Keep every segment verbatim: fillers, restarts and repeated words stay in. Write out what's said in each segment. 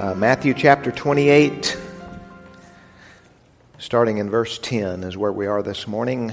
Uh, Matthew chapter twenty-eight, starting in verse ten, is where we are this morning.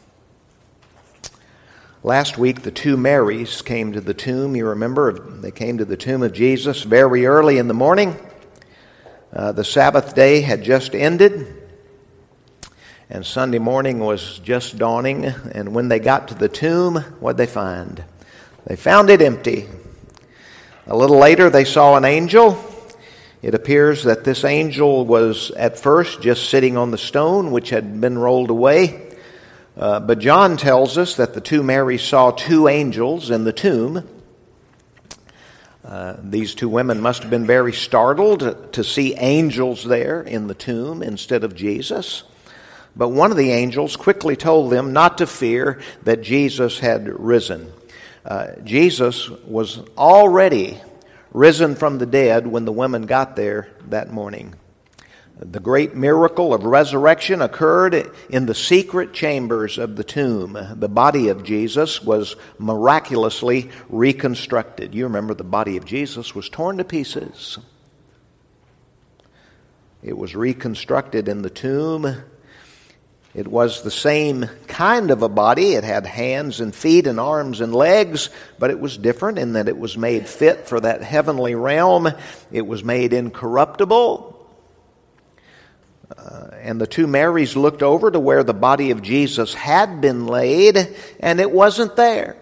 Last week, the two Marys came to the tomb. You remember, they came to the tomb of Jesus very early in the morning. Uh, the Sabbath day had just ended, and Sunday morning was just dawning. And when they got to the tomb, what'd they find? They found it empty. A little later, they saw an angel. It appears that this angel was at first just sitting on the stone which had been rolled away. Uh, but John tells us that the two Marys saw two angels in the tomb. Uh, these two women must have been very startled to see angels there in the tomb instead of Jesus. But one of the angels quickly told them not to fear, that Jesus had risen. Uh, Jesus was already risen from the dead when the women got there that morning. The great miracle of resurrection occurred in the secret chambers of the tomb. The body of Jesus was miraculously reconstructed. You remember, the body of Jesus was torn to pieces. It was reconstructed in the tomb. It was the same kind of a body. It had hands and feet and arms and legs, but it was different in that it was made fit for that heavenly realm. It was made incorruptible. Uh, and the two Marys looked over to where the body of Jesus had been laid, and it wasn't there.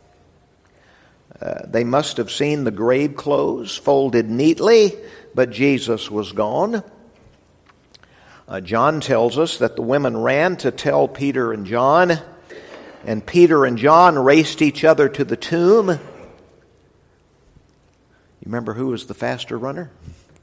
Uh, they must have seen the grave clothes folded neatly, but Jesus was gone. Uh, John tells us that the women ran to tell Peter and John, and Peter and John raced each other to the tomb. You remember who was the faster runner?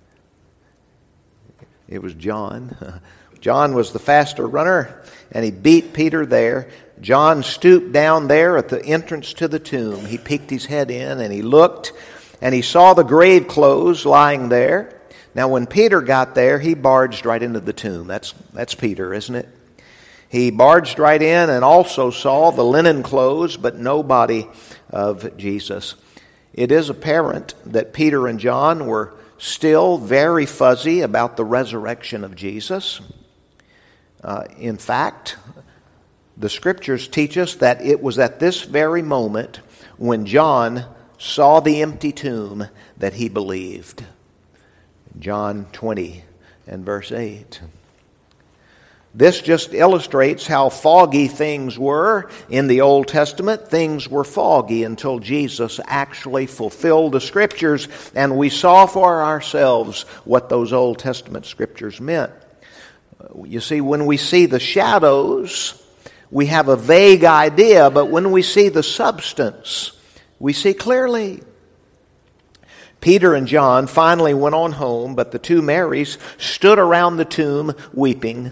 It was John. John was the faster runner, and he beat Peter there. John stooped down there at the entrance to the tomb. He peeked his head in, and he looked, and he saw the grave clothes lying there. Now, when Peter got there, he barged right into the tomb. That's that's Peter, isn't it? He barged right in and also saw the linen clothes, but no body of Jesus. It is apparent that Peter and John were still very fuzzy about the resurrection of Jesus. Uh, in fact, the Scriptures teach us that it was at this very moment when John saw the empty tomb that he believed. John twenty and verse eight. This just illustrates how foggy things were in the Old Testament. Things were foggy until Jesus actually fulfilled the Scriptures, and we saw for ourselves what those Old Testament Scriptures meant. You see, when we see the shadows, we have a vague idea, but when we see the substance, we see clearly. Peter and John finally went on home, but the two Marys stood around the tomb weeping.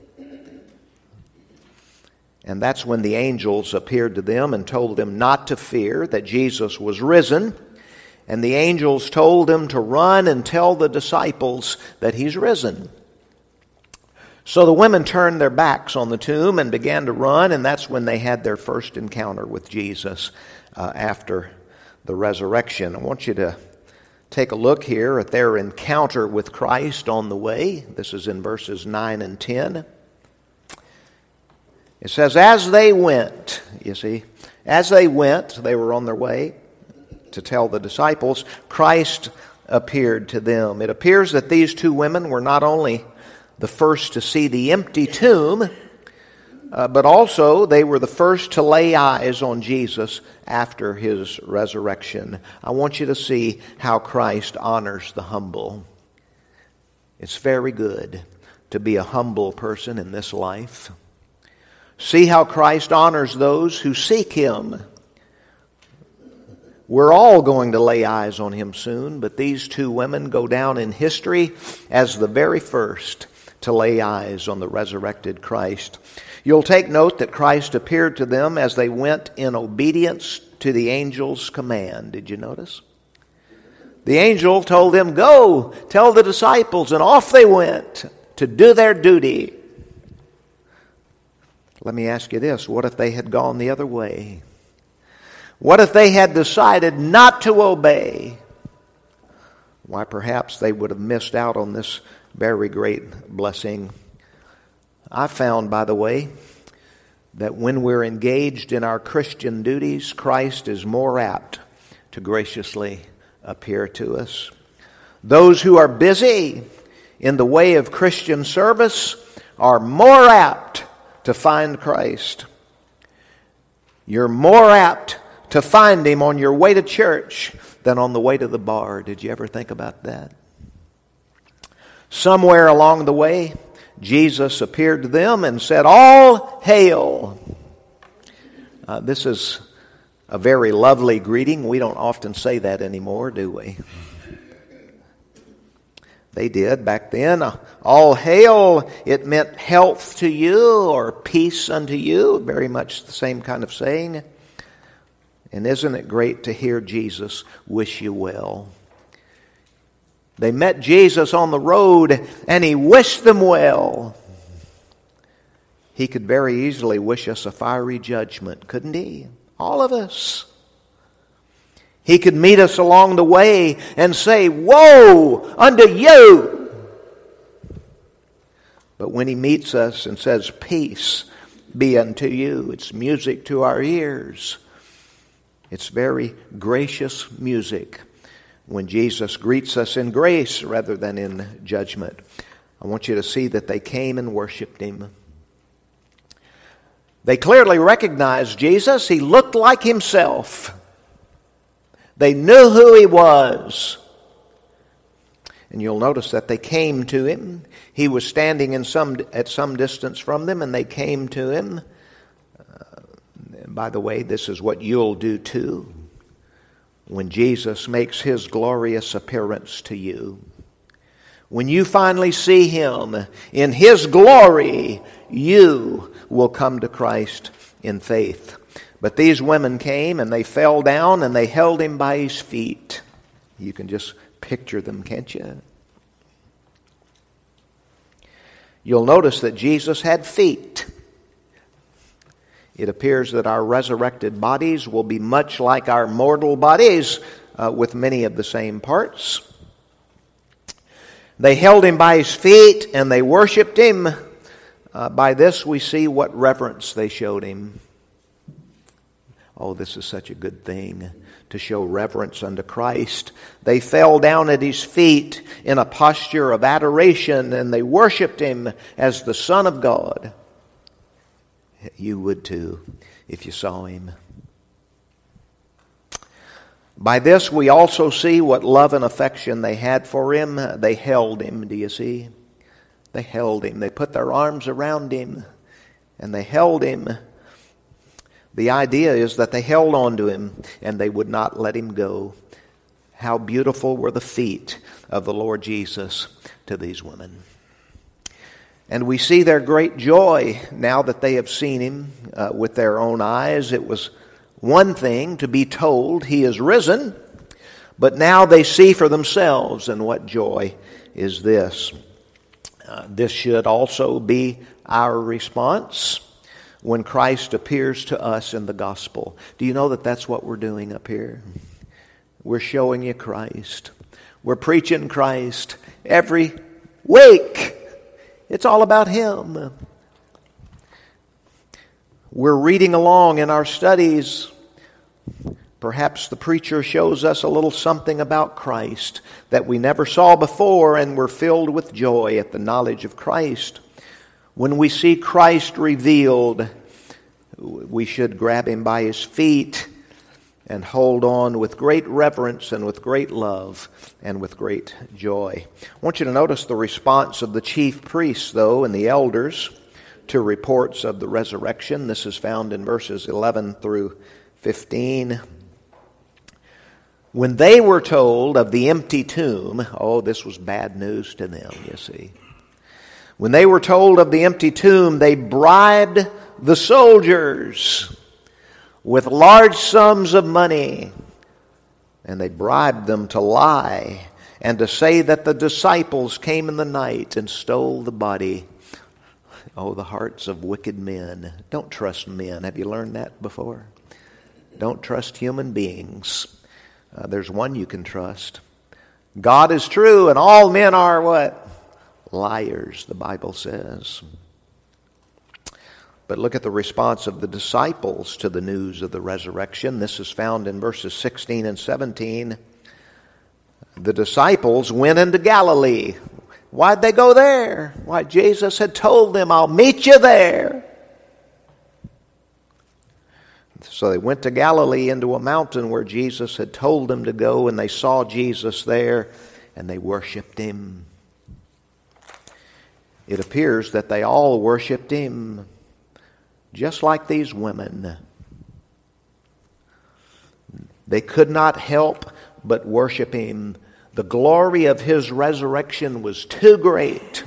And that's when the angels appeared to them and told them not to fear, that Jesus was risen. And the angels told them to run and tell the disciples that he's risen. So the women turned their backs on the tomb and began to run, and that's when they had their first encounter with Jesus uh, after the resurrection. I want you to take a look here at their encounter with Christ on the way. This is in verses nine and ten. It says, as they went, you see, as they went, they were on their way to tell the disciples, Christ appeared to them. It appears that these two women were not only the first to see the empty tomb, Uh, but also, they were the first to lay eyes on Jesus after his resurrection. I want you to see how Christ honors the humble. It's very good to be a humble person in this life. See how Christ honors those who seek him. We're all going to lay eyes on him soon, but these two women go down in history as the very first to lay eyes on the resurrected Christ. You'll take note that Christ appeared to them as they went in obedience to the angel's command. Did you notice? The angel told them, go, tell the disciples, and off they went to do their duty. Let me ask you this, what if they had gone the other way? What if they had decided not to obey? why perhaps they would have missed out on this very great blessing. I found, by the way, that when we're engaged in our Christian duties, Christ is more apt to graciously appear to us. Those who are busy in the way of Christian service are more apt to find Christ. You're more apt to find Him on your way to church than on the way to the bar. Did you ever think about that? Somewhere along the way, Jesus appeared to them and said, "All hail." Uh, this is a very lovely greeting. We don't often say that anymore, do we? They did back then. All hail, it meant health to you or peace unto you. Very much the same kind of saying. And isn't it great to hear Jesus wish you well? They met Jesus on the road and He wished them well. He could very easily wish us a fiery judgment, couldn't He? All of us. He could meet us along the way and say, "Woe unto you!" But when He meets us and says, "Peace be unto you," it's music to our ears. It's very gracious music when Jesus greets us in grace rather than in judgment. I want you to see that they came and worshiped Him. They clearly recognized Jesus. He looked like Himself. They knew who He was. And you'll notice that they came to Him. He was standing in some at some distance from them, and they came to Him. Uh, and by the way, this is what you'll do too when Jesus makes His glorious appearance to you. When you finally see Him in His glory, you will come to Christ in faith. But these women came and they fell down and they held Him by His feet. You can just picture them, can't you? You'll notice that Jesus had feet. It appears that our resurrected bodies will be much like our mortal bodies, uh, with many of the same parts. They held Him by His feet and they worshiped Him. Uh, by this we see what reverence they showed Him. Oh, this is such a good thing, to show reverence unto Christ. They fell down at His feet in a posture of adoration, and they worshiped Him as the Son of God. You would too if you saw Him. By this we also see what love and affection they had for Him. They held Him, do you see? They held Him. They put their arms around Him and they held Him. The idea is that they held on to Him and they would not let Him go. How beautiful were the feet of the Lord Jesus to these women. And we see their great joy now that they have seen Him uh, with their own eyes. It was one thing to be told He is risen, but now they see for themselves, and what joy is this? Uh, this should also be our response when Christ appears to us in the gospel. Do you know that that's what we're doing up here? We're showing you Christ. We're preaching Christ every week. It's all about Him. We're reading along in our studies. Perhaps the preacher shows us a little something about Christ that we never saw before, and we're filled with joy at the knowledge of Christ. When we see Christ revealed, we should grab Him by His feet and hold on with great reverence and with great love and with great joy. I want you to notice the response of the chief priests, though, and the elders to reports of the resurrection. This is found in verses eleven through fifteen. When they were told of the empty tomb, oh, this was bad news to them, you see. When they were told of the empty tomb, they bribed the soldiers with large sums of money. And they bribed them to lie and to say that the disciples came in the night and stole the body. Oh, the hearts of wicked men. Don't trust men. Have you learned that before? Don't trust human beings. Uh, there's one you can trust. God is true and all men are what? Liars, the Bible says. But look at the response of the disciples to the news of the resurrection. This is found in verses sixteen and seventeen. The disciples went into Galilee. Why'd they go there? Why, Jesus had told them, I'll meet you there. So they went to Galilee, into a mountain where Jesus had told them to go, and they saw Jesus there, and they worshiped him. It appears that they all worshiped him, just like these women. They could not help but worship him. The glory of his resurrection was too great.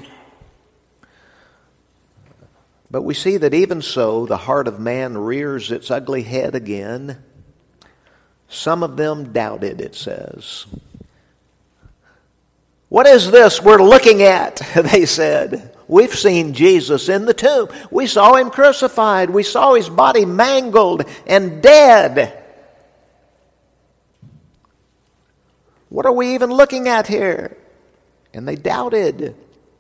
But we see that even so, the heart of man rears its ugly head again. Some of them doubted, it says. What is this we're looking at? They said. We've seen Jesus in the tomb. We saw him crucified. We saw his body mangled and dead. What are we even looking at here? And they doubted.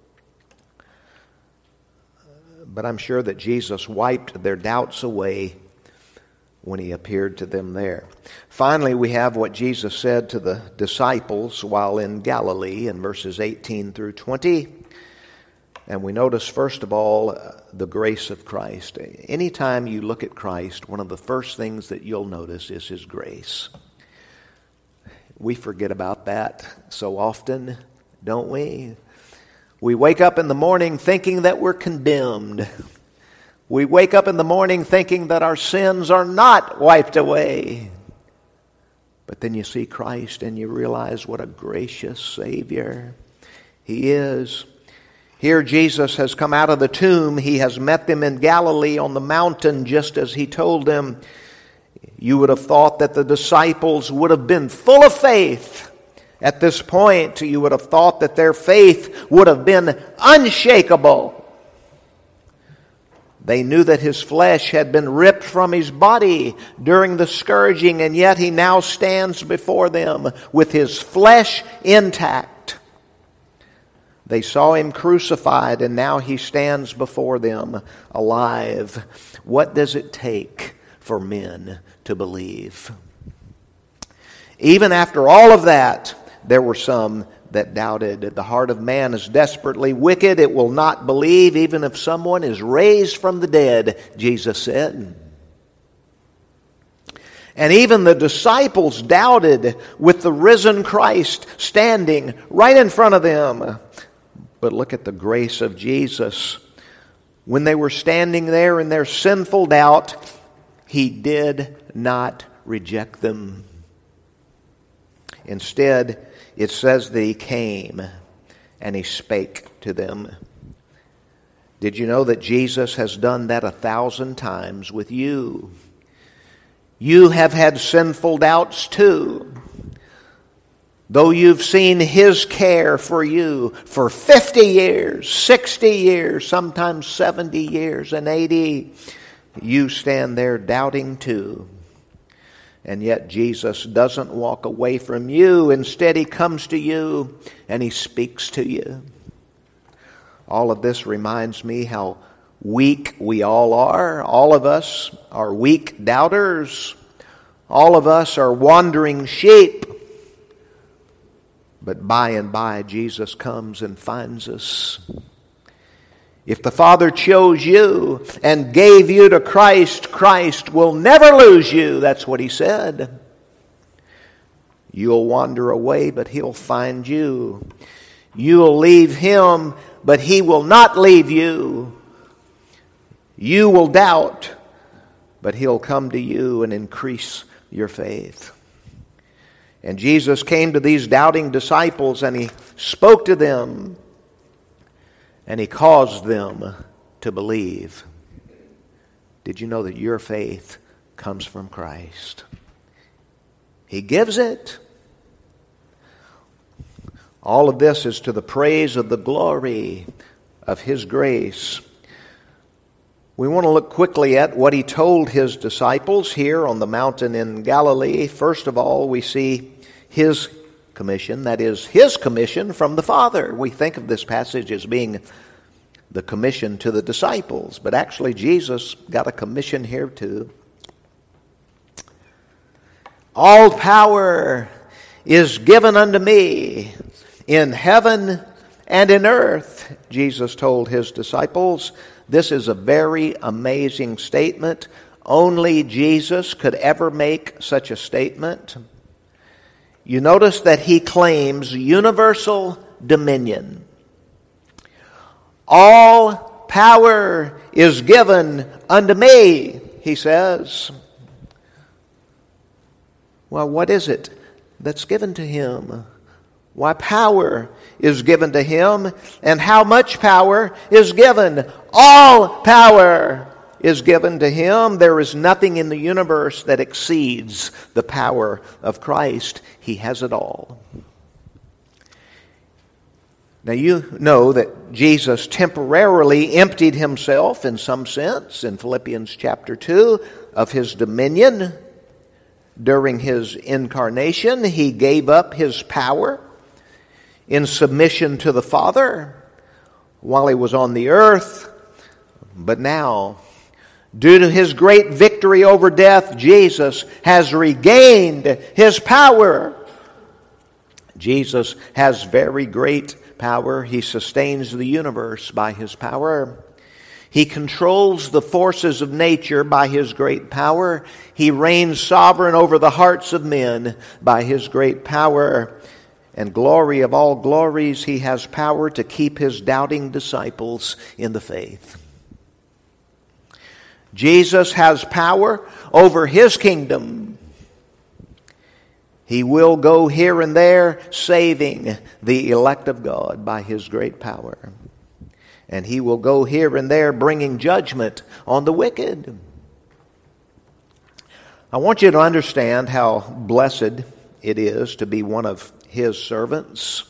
But I'm sure that Jesus wiped their doubts away when he appeared to them there. Finally, we have what Jesus said to the disciples while in Galilee in verses eighteen through twenty. And we notice, first of all, uh, the grace of Christ. Anytime you look at Christ, one of the first things that you'll notice is his grace. We forget about that so often, don't we? We wake up in the morning thinking that we're condemned. We wake up in the morning thinking that our sins are not wiped away. But then you see Christ and you realize what a gracious Savior he is. Here Jesus has come out of the tomb. He has met them in Galilee on the mountain just as he told them. You would have thought that the disciples would have been full of faith. At this point, you would have thought that their faith would have been unshakable. They knew that his flesh had been ripped from his body during the scourging, and yet he now stands before them with his flesh intact. They saw him crucified, and now he stands before them alive. What does it take for men to believe? Even after all of that, there were some that doubted. The heart of man is desperately wicked. It will not believe even if someone is raised from the dead, Jesus said. And even the disciples doubted with the risen Christ standing right in front of them. But look at the grace of Jesus. When they were standing there in their sinful doubt, he did not reject them. Instead, it says that he came and he spake to them. Did you know that Jesus has done that a thousand times with you? You have had sinful doubts too. Though you've seen his care for you for fifty years, sixty years, sometimes seventy years and eighty, you stand there doubting too. And yet Jesus doesn't walk away from you. Instead, he comes to you and he speaks to you. All of this reminds me how weak we all are. All of us are weak doubters. All of us are wandering sheep. But by and by, Jesus comes and finds us. If the Father chose you and gave you to Christ, Christ will never lose you. That's what he said. You'll wander away, but he'll find you. You'll leave him, but he will not leave you. You will doubt, but he'll come to you and increase your faith. And Jesus came to these doubting disciples and he spoke to them. And he caused them to believe. Did you know that your faith comes from Christ? He gives it. All of this is to the praise of the glory of his grace. We want to look quickly at what he told his disciples here on the mountain in Galilee. First of all, we see his commission, that is, his commission from the Father. We think of this passage as being the commission to the disciples, but actually Jesus got a commission here too. All power is given unto me in heaven and in earth, Jesus told his disciples. This is a very amazing statement. Only Jesus could ever make such a statement. You notice that he claims universal dominion. All power is given unto me, he says. Well, what is it that's given to him? Why, power is given to him. And how much power is given? All power is given to him. There is nothing in the universe that exceeds the power of Christ. He has it all. Now you know that Jesus temporarily emptied himself in some sense in Philippians chapter two of his dominion. During his incarnation, he gave up his power in submission to the Father while he was on the earth. But now, due to his great victory over death, Jesus has regained his power. Jesus has very great power. He sustains the universe by his power. He controls the forces of nature by his great power. He reigns sovereign over the hearts of men by his great power. And glory of all glories, he has power to keep his doubting disciples in the faith. Jesus has power over his kingdom. He will go here and there saving the elect of God by his great power. And he will go here and there bringing judgment on the wicked. I want you to understand how blessed it is to be one of his servants.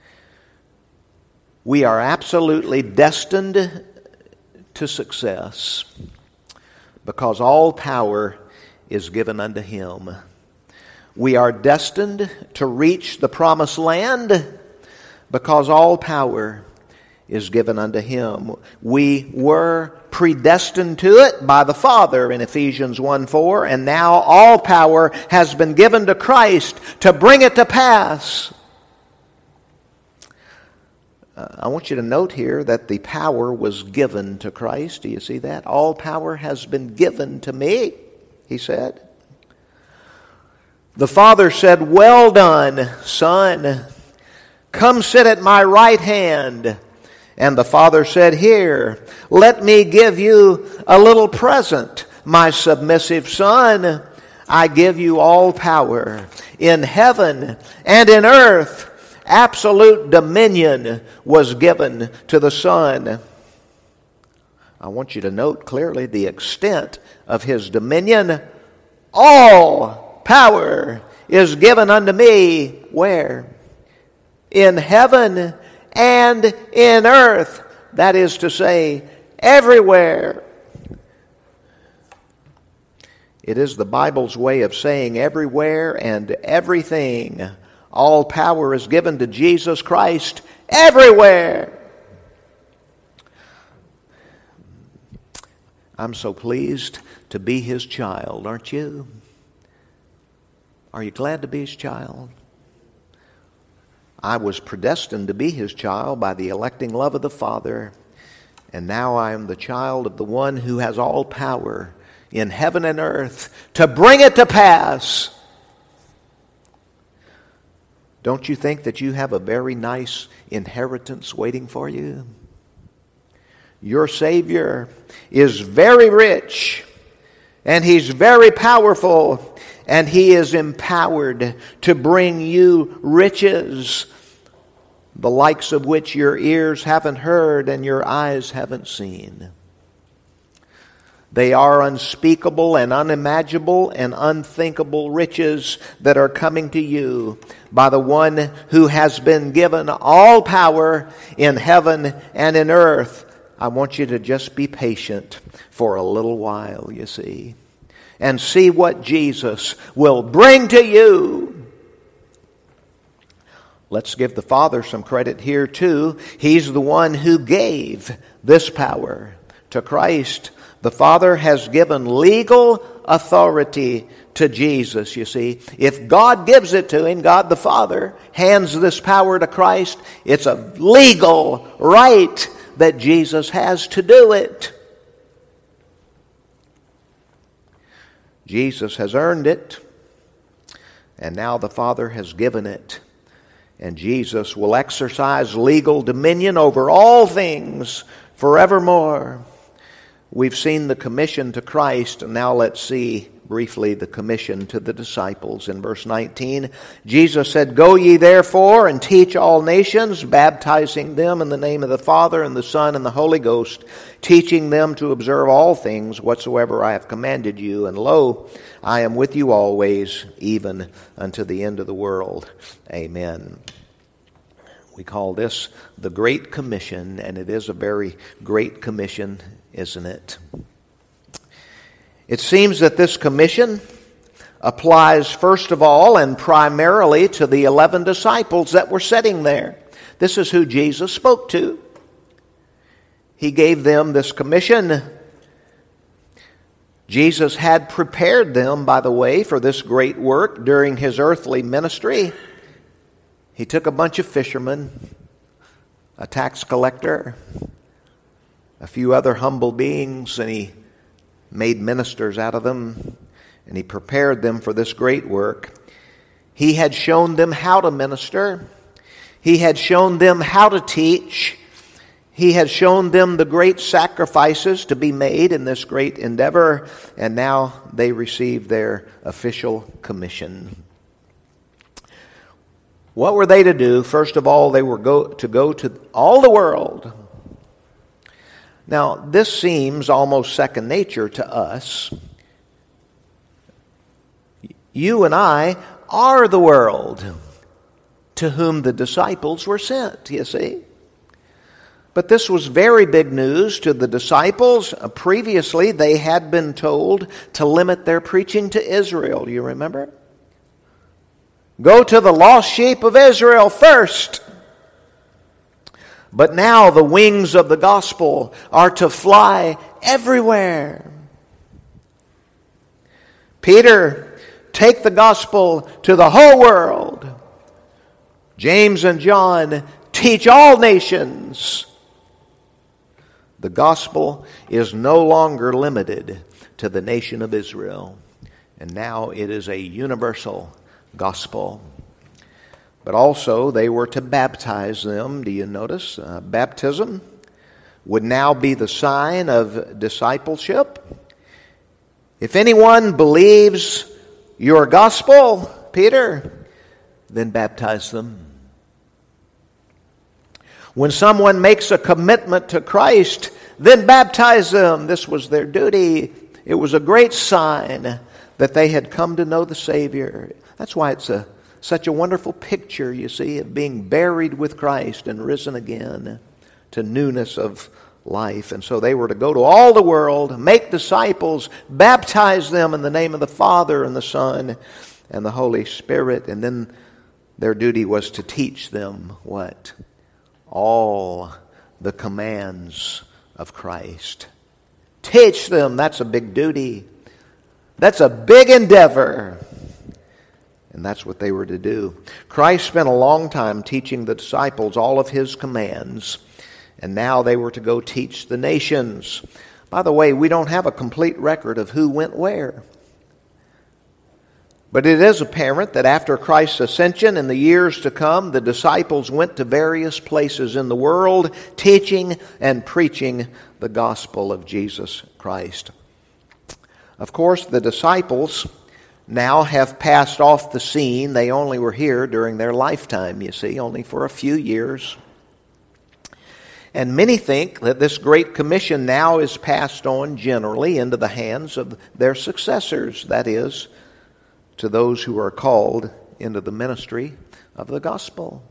We are absolutely destined to success because all power is given unto him. We are destined to reach the promised land because all power is given unto him. We were predestined to it by the Father in Ephesians one four, and now all power has been given to Christ to bring it to pass. Uh, I want you to note here that the power was given to Christ. Do you see that? All power has been given to me, he said. The Father said, "Well done, Son. Come sit at my right hand." And the Father said, "Here, let me give you a little present, my submissive Son. I give you all power in heaven and in earth." Absolute dominion was given to the Son. I want you to note clearly the extent of his dominion. All power is given unto me. Where? In heaven and in earth. That is to say, everywhere. It is the Bible's way of saying everywhere and everything. All power is given to Jesus Christ everywhere. I'm so pleased to be his child, aren't you? Are you glad to be his child? I was predestined to be his child by the electing love of the Father, and now I am the child of the one who has all power in heaven and earth to bring it to pass. Don't you think that you have a very nice inheritance waiting for you? Your Savior is very rich, and he's very powerful, and he is empowered to bring you riches, the likes of which your ears haven't heard and your eyes haven't seen. They are unspeakable and unimaginable and unthinkable riches that are coming to you by the one who has been given all power in heaven and in earth. I want you to just be patient for a little while, you see, and see what Jesus will bring to you. let's give the Father some credit here too. He's the one who gave this power to Christ. The Father has given legal authority to Jesus, you see. If God gives it to him, God the Father hands this power to Christ, it's a legal right that Jesus has to do it. Jesus has earned it, and now the Father has given it. And Jesus will exercise legal dominion over all things forevermore. We've seen the commission to Christ, and now let's see briefly the commission to the disciples. In verse nineteen, Jesus said, "Go ye therefore and teach all nations, baptizing them in the name of the Father and the Son and the Holy Ghost, teaching them to observe all things whatsoever I have commanded you. And lo, I am with you always, even unto the end of the world." Amen. We call this the Great Commission, and it is a very great commission, isn't it? It seems that this commission applies first of all and primarily to the eleven disciples that were sitting there. This is who Jesus spoke to. He gave them this commission. Jesus had prepared them, by the way, for this great work during his earthly ministry. He took a bunch of fishermen, a tax collector, a few other humble beings, and he made ministers out of them, and he prepared them for this great work. He had shown them how to minister. He had shown them how to teach. He had shown them the great sacrifices to be made in this great endeavor, and now they received their official commission. What were they to do? First of all, they were go, to go to all the world. Now, this seems almost second nature to us. You and I are the world to whom the disciples were sent, you see. But this was very big news to the disciples. Uh, previously, they had been told to limit their preaching to Israel. Do you remember? Go to the lost sheep of Israel first. But now the wings of the gospel are to fly everywhere. Peter, take the gospel to the whole world. James and John, teach all nations. The gospel is no longer limited to the nation of Israel, and now it is a universal gospel. But also they were to baptize them. Do you notice? Uh, baptism would now be the sign of discipleship. If anyone believes your gospel, Peter, then baptize them. When someone makes a commitment to Christ, then baptize them. This was their duty. It was a great sign that they had come to know the Savior. That's why it's a such a wonderful picture, you see, of being buried with Christ and risen again to newness of life. And so they were to go to all the world, make disciples, baptize them in the name of the Father and the Son and the Holy Spirit. And then their duty was to teach them what? All the commands of Christ. Teach them. That's a big duty. That's a big endeavor. And that's what they were to do. Christ spent a long time teaching the disciples all of his commands, and now they were to go teach the nations. By the way, we don't have a complete record of who went where. But it is apparent that after Christ's ascension in the years to come, the disciples went to various places in the world, teaching and preaching the gospel of Jesus Christ. Of course, the disciples now have passed off the scene. They only were here during their lifetime, you see, only for a few years. And many think that this Great Commission now is passed on generally into the hands of their successors, that is, to those who are called into the ministry of the gospel.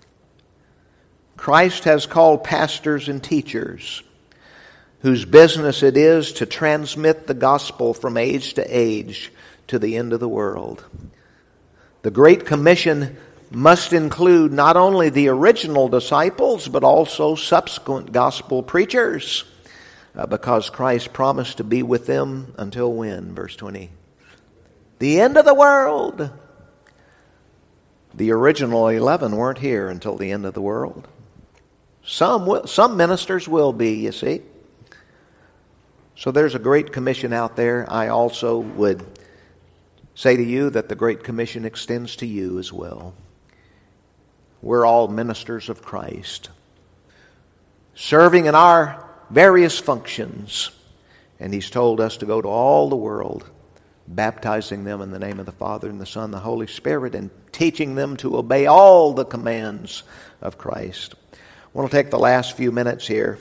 Christ has called pastors and teachers whose business it is to transmit the gospel from age to age to the end of the world. The Great Commission must include not only the original disciples, but also subsequent gospel preachers, uh, because Christ promised to be with them until when? Verse twenty. The end of the world. The original eleven weren't here until the end of the world. Some will, some ministers will be, you see. So there's a great commission out there. I also would say to you that the Great Commission extends to you as well. We're all ministers of Christ, serving in our various functions. And He's told us to go to all the world, baptizing them in the name of the Father and the Son and the Holy Spirit, and teaching them to obey all the commands of Christ. I want to take the last few minutes here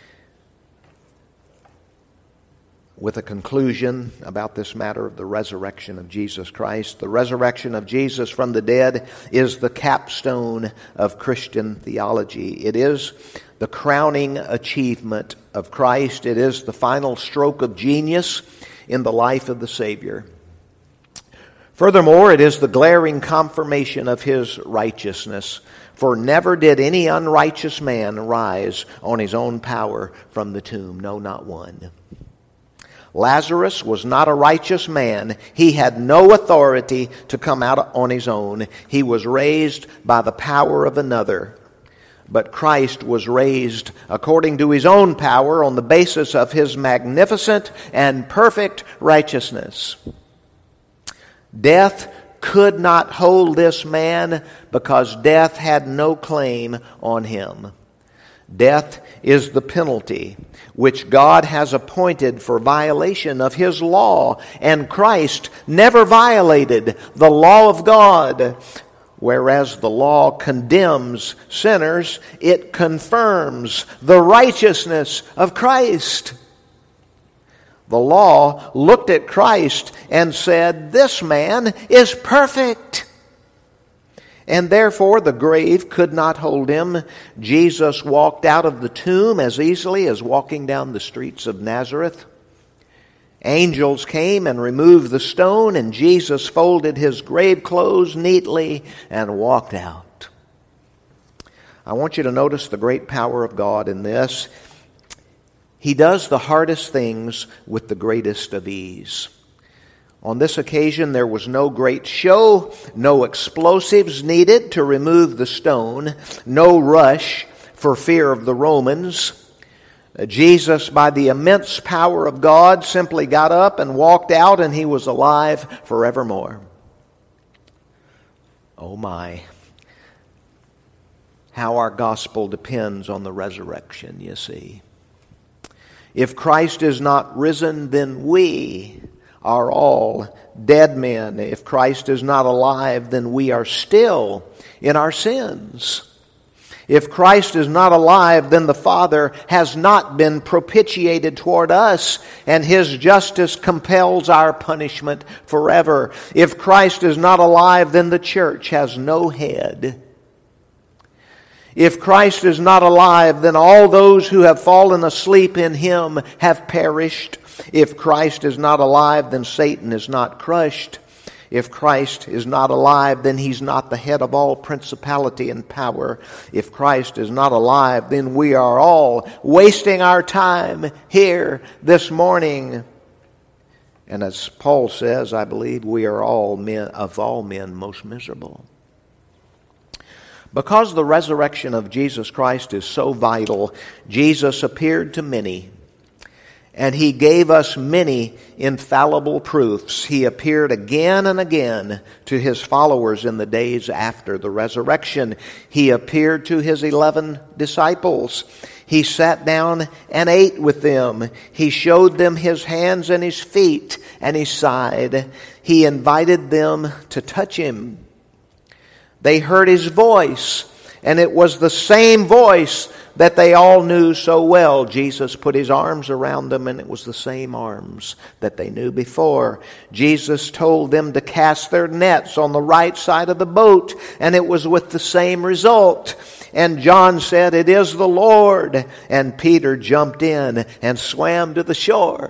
with a conclusion about this matter of the resurrection of Jesus Christ. The resurrection of Jesus from the dead is the capstone of Christian theology. It is the crowning achievement of Christ. It is the final stroke of genius in the life of the Savior. Furthermore, it is the glaring confirmation of His righteousness. For never did any unrighteous man rise on his own power from the tomb. No, not one. Lazarus was not a righteous man. He had no authority to come out on his own. He was raised by the power of another. But Christ was raised according to His own power on the basis of His magnificent and perfect righteousness. Death could not hold this man because death had no claim on him. Death is the penalty which God has appointed for violation of His law, and Christ never violated the law of God. Whereas the law condemns sinners, it confirms the righteousness of Christ. The law looked at Christ and said, "This man is perfect." And therefore the grave could not hold Him. Jesus walked out of the tomb as easily as walking down the streets of Nazareth. Angels came and removed the stone, and Jesus folded His grave clothes neatly and walked out. I want you to notice the great power of God in this. He does the hardest things with the greatest of ease. On this occasion, there was no great show, no explosives needed to remove the stone, no rush for fear of the Romans. Jesus, by the immense power of God, simply got up and walked out, and He was alive forevermore. Oh my. How our gospel depends on the resurrection, you see. If Christ is not risen, then we are all dead men. If Christ is not alive, then we are still in our sins. If Christ is not alive, then the Father has not been propitiated toward us, and His justice compels our punishment forever. If Christ is not alive, then the church has no head. If Christ is not alive, then all those who have fallen asleep in Him have perished. If Christ is not alive, then Satan is not crushed. If Christ is not alive, then He's not the head of all principality and power. If Christ is not alive, then we are all wasting our time here this morning. And as Paul says, I believe we are all men, of all men, most miserable. Because the resurrection of Jesus Christ is so vital, Jesus appeared to many. And He gave us many infallible proofs. He appeared again and again to His followers in the days after the resurrection. He appeared to His eleven disciples. He sat down and ate with them. He showed them His hands and His feet and His side. He invited them to touch Him. They heard His voice, and it was the same voice that they all knew so well. Jesus put His arms around them, and it was the same arms that they knew before. Jesus told them to cast their nets on the right side of the boat, and it was with the same result. And John said, "It is the Lord." And Peter jumped in and swam to the shore.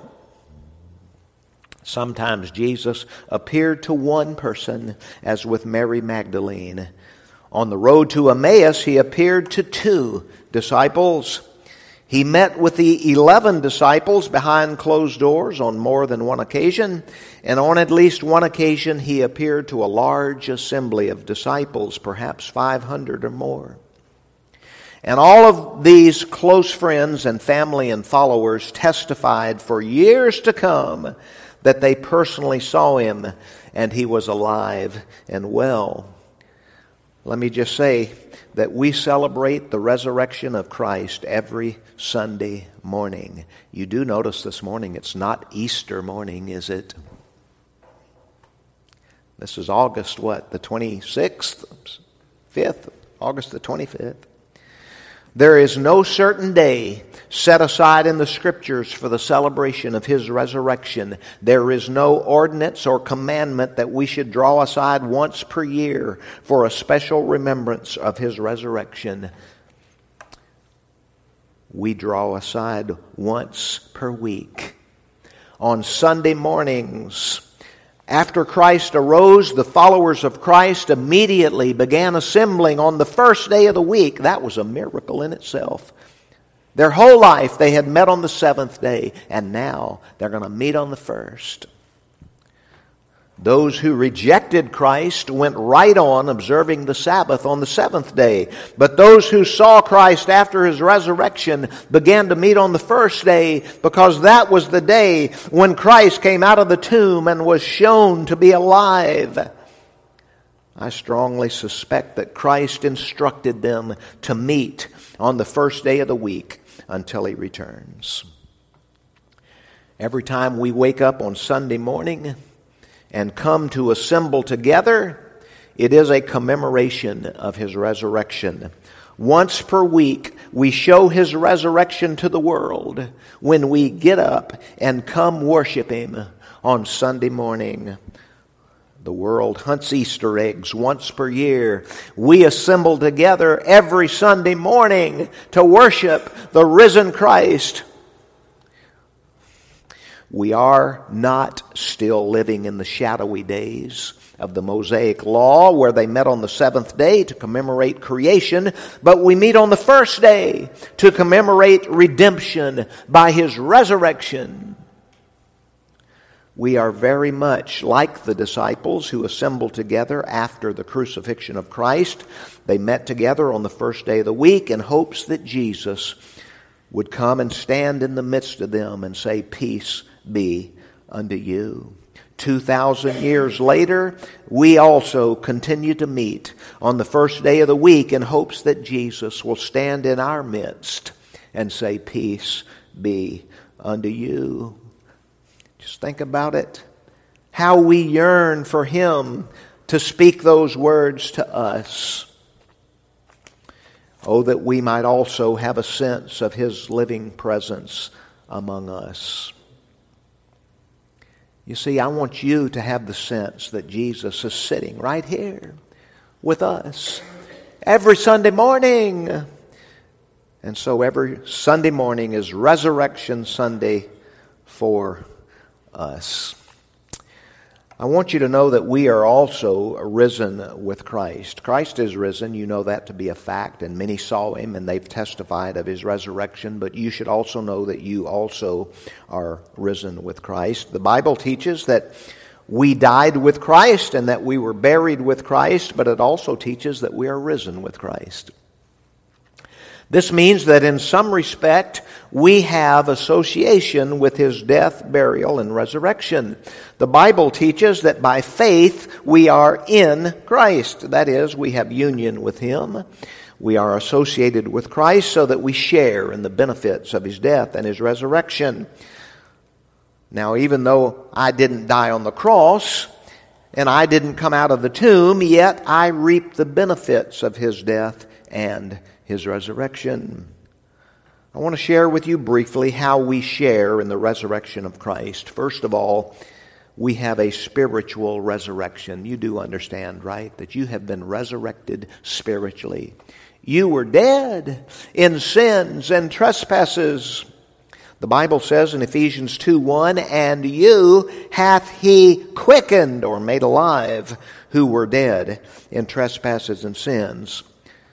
Sometimes Jesus appeared to one person, as with Mary Magdalene. On the road to Emmaus, he appeared to two disciples. He met with the eleven disciples behind closed doors on more than one occasion, and on at least one occasion he appeared to a large assembly of disciples, perhaps five hundred or more. And all of these close friends and family and followers testified for years to come that they personally saw him and he was alive and well. Let me just say that we celebrate the resurrection of Christ every Sunday morning. You do notice this morning it's not Easter morning, is it? This is August what? The twenty-sixth? fifth? August the twenty-fifth. There is no certain day set aside in the Scriptures for the celebration of His resurrection. There is no ordinance or commandment that we should draw aside once per year for a special remembrance of His resurrection. We draw aside once per week. On Sunday mornings, after Christ arose, the followers of Christ immediately began assembling on the first day of the week. That was a miracle in itself. Their whole life they had met on the seventh day, and now they're going to meet on the first. Those who rejected Christ went right on observing the Sabbath on the seventh day. But those who saw Christ after His resurrection began to meet on the first day, because that was the day when Christ came out of the tomb and was shown to be alive. I strongly suspect that Christ instructed them to meet on the first day of the week until He returns. Every time we wake up on Sunday morning and come to assemble together, it is a commemoration of His resurrection. Once per week, we show His resurrection to the world when we get up and come worship Him on Sunday morning. The world hunts Easter eggs once per year. We assemble together every Sunday morning to worship the risen Christ. We are not still living in the shadowy days of the Mosaic Law, where they met on the seventh day to commemorate creation, but we meet on the first day to commemorate redemption by His resurrection. We are very much like the disciples who assembled together after the crucifixion of Christ. They met together on the first day of the week in hopes that Jesus would come and stand in the midst of them and say, "Peace be unto you." Two thousand years later, we also continue to meet on the first day of the week in hopes that Jesus will stand in our midst and say, "Peace be unto you." Just think about it. How we yearn for Him to speak those words to us. Oh, that we might also have a sense of His living presence among us. You see, I want you to have the sense that Jesus is sitting right here with us every Sunday morning. And so every Sunday morning is Resurrection Sunday for us. I want you to know that we are also risen with Christ. Christ is risen. You know that to be a fact, and many saw Him and they've testified of His resurrection, but you should also know that you also are risen with Christ. The Bible teaches that we died with Christ and that we were buried with Christ, but it also teaches that we are risen with Christ. This means that in some respect, we have association with His death, burial, and resurrection. The Bible teaches that by faith we are in Christ. That is, we have union with Him. We are associated with Christ so that we share in the benefits of His death and His resurrection. Now, even though I didn't die on the cross and I didn't come out of the tomb, yet I reap the benefits of His death and His resurrection. I want to share with you briefly how we share in the resurrection of Christ. First of all, we have a spiritual resurrection. You do understand, right, that you have been resurrected spiritually. You were dead in sins and trespasses. The Bible says in Ephesians two one, "And you hath he quickened," or made alive, "who were dead in trespasses and sins."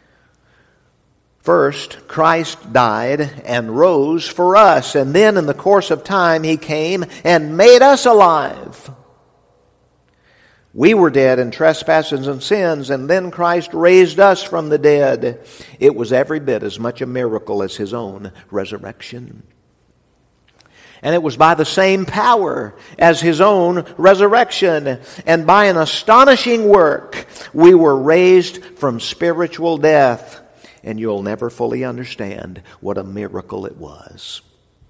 First, Christ died and rose for us, and then in the course of time he came and made us alive. We were dead in trespasses and sins, and then Christ raised us from the dead. It was every bit as much a miracle as his own resurrection. And it was by the same power as his own resurrection. And by an astonishing work, we were raised from spiritual death. And you'll never fully understand what a miracle it was.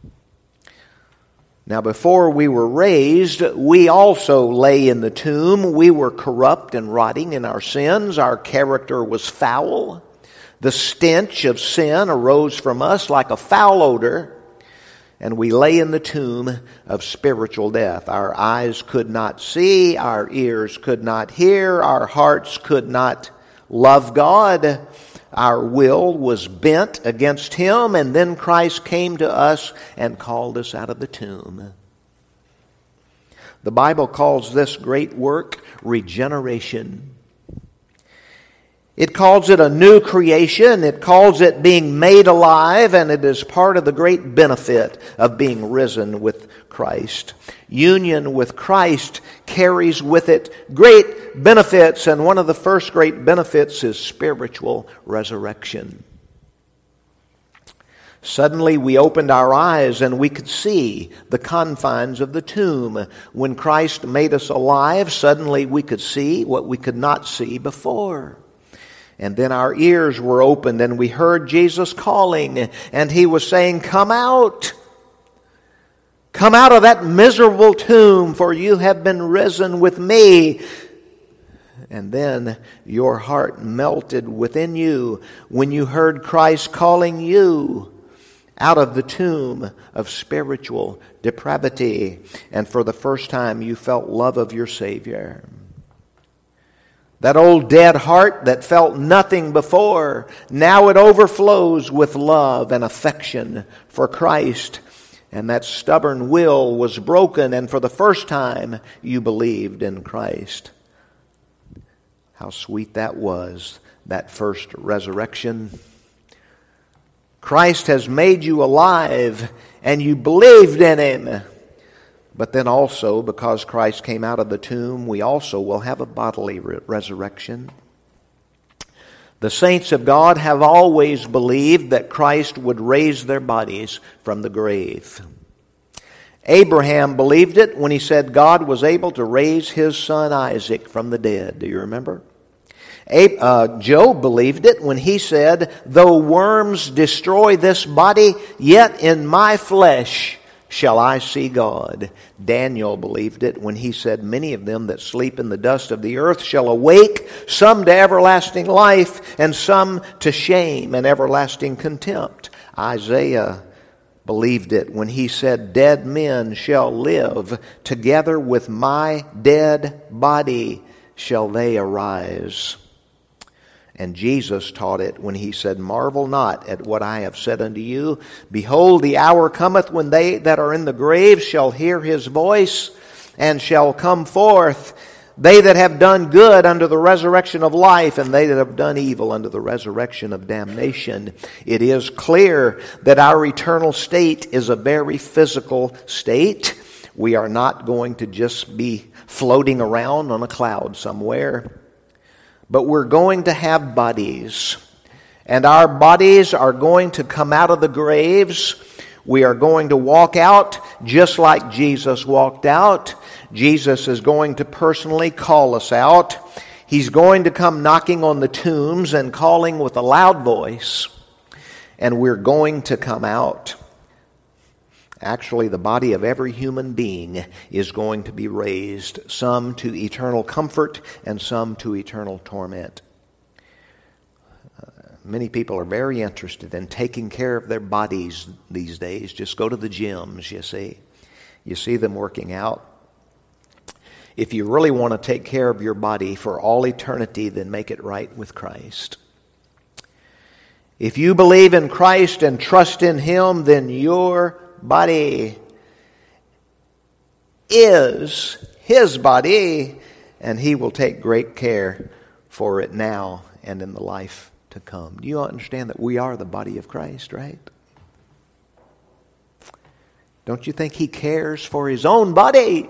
Now, before we were raised, we also lay in the tomb. We were corrupt and rotting in our sins. Our character was foul. The stench of sin arose from us like a foul odor. And we lay in the tomb of spiritual death. Our eyes could not see. Our ears could not hear. Our hearts could not love God. Our will was bent against him, and then Christ came to us and called us out of the tomb. The Bible calls this great work regeneration. It calls it a new creation. It calls it being made alive, and it is part of the great benefit of being risen with Christ. Union with Christ carries with it great benefits, and one of the first great benefits is spiritual resurrection. Suddenly we opened our eyes and we could see the confines of the tomb. When Christ made us alive, suddenly we could see what we could not see before. And then our ears were opened and we heard Jesus calling, and he was saying, "Come out. Come out of that miserable tomb, for you have been risen with me." And then your heart melted within you when you heard Christ calling you out of the tomb of spiritual depravity. And for the first time you felt love of your Savior. That old dead heart that felt nothing before, now it overflows with love and affection for Christ. And that stubborn will was broken, and for the first time you believed in Christ. How sweet that was, that first resurrection. Christ has made you alive, and you believed in him. But then also, because Christ came out of the tomb, we also will have a bodily re- resurrection. The saints of God have always believed that Christ would raise their bodies from the grave. Abraham believed it when he said God was able to raise his son Isaac from the dead. Do you remember? Uh, Job believed it when he said, "Though worms destroy this body, yet in my flesh shall I see God." Daniel believed it when he said, "Many of them that sleep in the dust of the earth shall awake, some to everlasting life, and some to shame and everlasting contempt." Isaiah believed it when he said, "Dead men shall live, together with my dead body shall they arise." And Jesus taught it when he said, "Marvel not at what I have said unto you. Behold, the hour cometh when they that are in the grave shall hear his voice, and shall come forth, they that have done good unto the resurrection of life, and they that have done evil unto the resurrection of damnation." It is clear that our eternal state is a very physical state. We are not going to just be floating around on a cloud somewhere. But we're going to have bodies. And our bodies are going to come out of the graves. We are going to walk out just like Jesus walked out. Jesus is going to personally call us out. He's going to come knocking on the tombs and calling with a loud voice. And we're going to come out. Actually, the body of every human being is going to be raised, some to eternal comfort and some to eternal torment. Uh, many people are very interested in taking care of their bodies these days. Just go to the gyms, you see. You see them working out. If you really want to take care of your body for all eternity, then make it right with Christ. If you believe in Christ and trust in him, then your body is His body, and He will take great care for it now and in the life to come. Do you understand that we are the body of Christ, right? Don't you think He cares for His own body?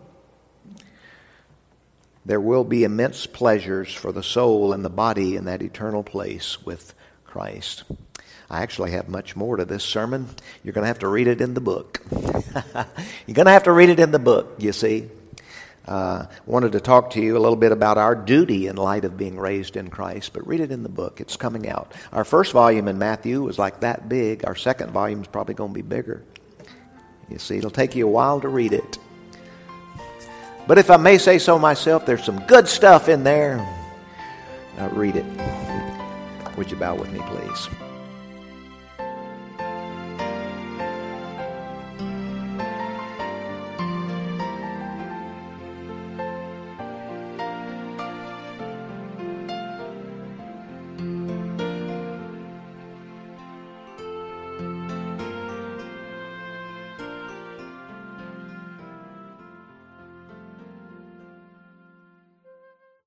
There will be immense pleasures for the soul and the body in that eternal place with Christ. I actually have much more to this sermon. You're going to have to read it in the book. You're going to have to read it in the book, you see. Uh, wanted to talk to you a little bit about our duty in light of being raised in Christ, but read it in the book. It's coming out. Our first volume in Matthew was like that big. Our second volume is probably going to be bigger. You see, it'll take you a while to read it. But if I may say so myself, there's some good stuff in there. Now read it. Would you bow with me, please?